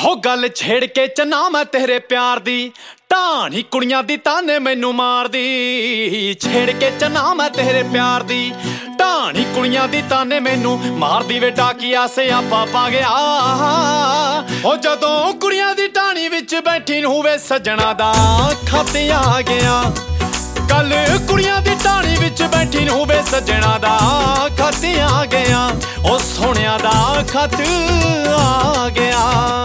हो गल छेड़ के चना मैं तेरे प्यार दी ढाणी कुड़ियां दी ताने मैनू मार दी। छेड़ के चना मैं तेरे प्यार दी ढाणी कुड़ियां दी ताने मैनू मार दी। वे डाकिया से आपा पा गया ओ जदों कुड़ियां दी ढाणी विच बैठी नूं वे सजना दा खत आ गया। कल कुड़ियां दी ढाणी विच बैठी नूं वे सजना दा खत आ गया। ओ सोहणिया दा खत आ गया।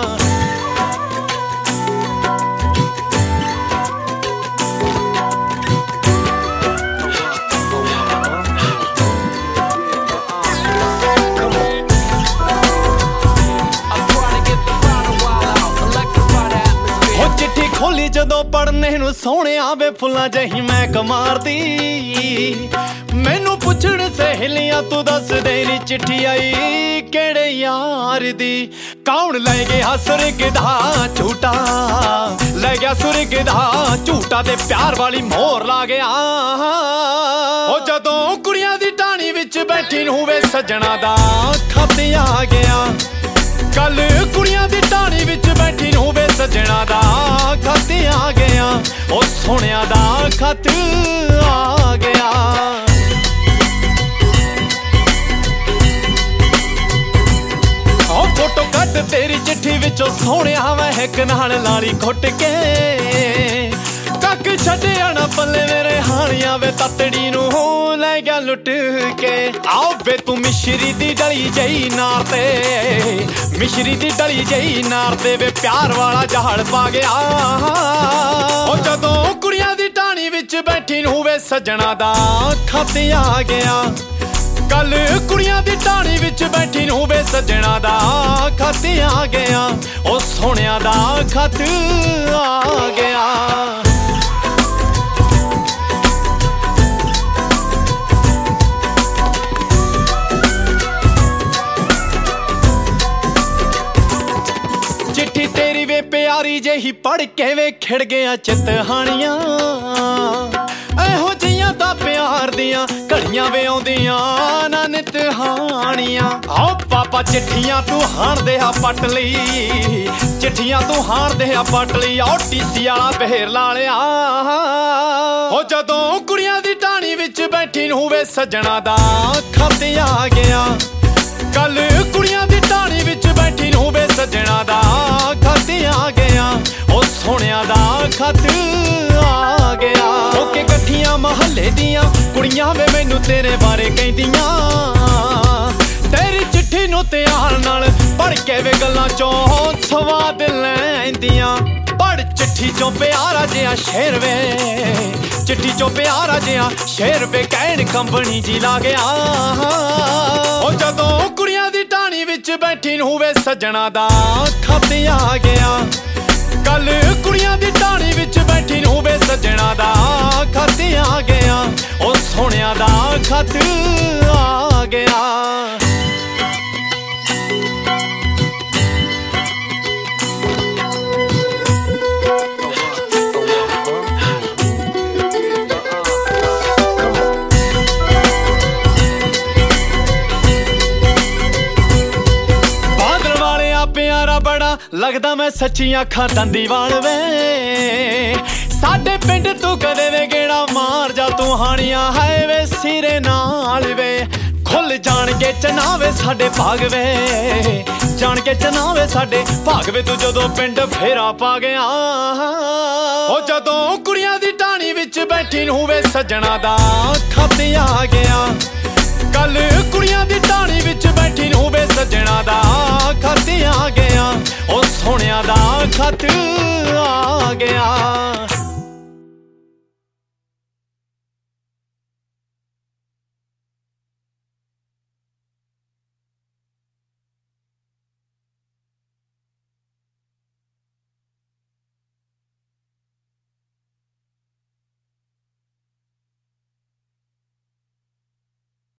चिट्ठी खोली जदों पढ़ने नूं सोहणिया वे फुल्लां जही महक मारदी। मैनू पुछण सहेलियां तू दस दे नी चिट्ठी आई केड़े यार दी। कौन लै गया सुर्ग दा झूटा, लै गया सुर्ग दा झूटा ते प्यार वाली मोहर ला गया। ओ जदों कुड़ियां दी ढाणी विच बैठी नूं वे सजना दा खत आ गया। कल कुड़ियां दी ढाणी विच बैठी नूं वे सजना दा खत आ गया। ओ सोहणिया दा खत आ गया। ओ फोटो कट तेरी चिट्ठी विचों सोहणिया महक नाल लाली घुट के। कक छड्डिया ना पल्ले मेरे हाणिया वे ततड़ी नूं लै गया लुट के। आओ वे तू मिश्री दी डली जई नार ते, मिश्री दी डली जई नार ते वे प्यार वाला जहाल पा गया। ओ जदों कुड़ियां दी ढाणी विच बैठी नूं वे सजना दा खत आ गया। कल कुड़ियां दी ढाणी विच बैठी नूं वे सजना दा खत आ गया। ओ सोहणिया दा खत आ गया। चिट्ठी तेरी वे प्यारी जेही पढ़ के वे खिड़ गया चित हानियां। एहो जिहियां तां प्यार दियां घड़ियां वे आउंदियां ना नित हानियां। आओ पापा चिट्ठियां तू हाण दे आ पट लई, चिट्ठियां तू हाण दे आ पट लई। आओ टीसी वाला बहेर ला लिया। हो जदों कुड़ियां दी ढाणी विच बैठी नूं वे सजना दा खत आ गया। कल कुड़ियां दी ढाणी विच बैठी नूं वे सजना दा खत आ गया। ओ सोहणिया दा खत आ गया। ओके कट्ठियां महल्ले दियां कुड़ियां वे मैनू तेरे बारे कहदियां। तेरी चिट्ठी नूं त्यार नाल पढ़ के वे गल्लां चों सवाद लैंदियां। पढ़ चिट्ठी चों प्यारा जिहा शेर वे, चिट्ठी चों प्यारा जिहा शेर वे कहण कंबनी जी ला गया। ओ जदों कुड़ियां दी ढाणी विच बैठी नूं वे सजना दा खत आ गया। कल कुड़ियां दी ढाणी विच बैठी नूं वे सजना दा खत आ गया। ओ सोहणिया दा खत आ गया। बड़ा लगदा मैं सच्ची अखां दंदी वाल वे। साडे पिंड तू कदे वे गेड़ा मार जा तू हानिया है वे सिरे नाल वे। खुल जान के चनावे साडे भाग वे, जान के चनावे साडे भाग वे। तू जदों पिंड फेरा पा गया। ओ जदों कुड़ियां दी ढाणी विच बैठी नूं वे सजना दा खत आ गया। कल कुड़ियां दी ढाणी विच बैठी नूं वे सजना दा खत आ गया। ओ सोहणिया दा खत आ गया।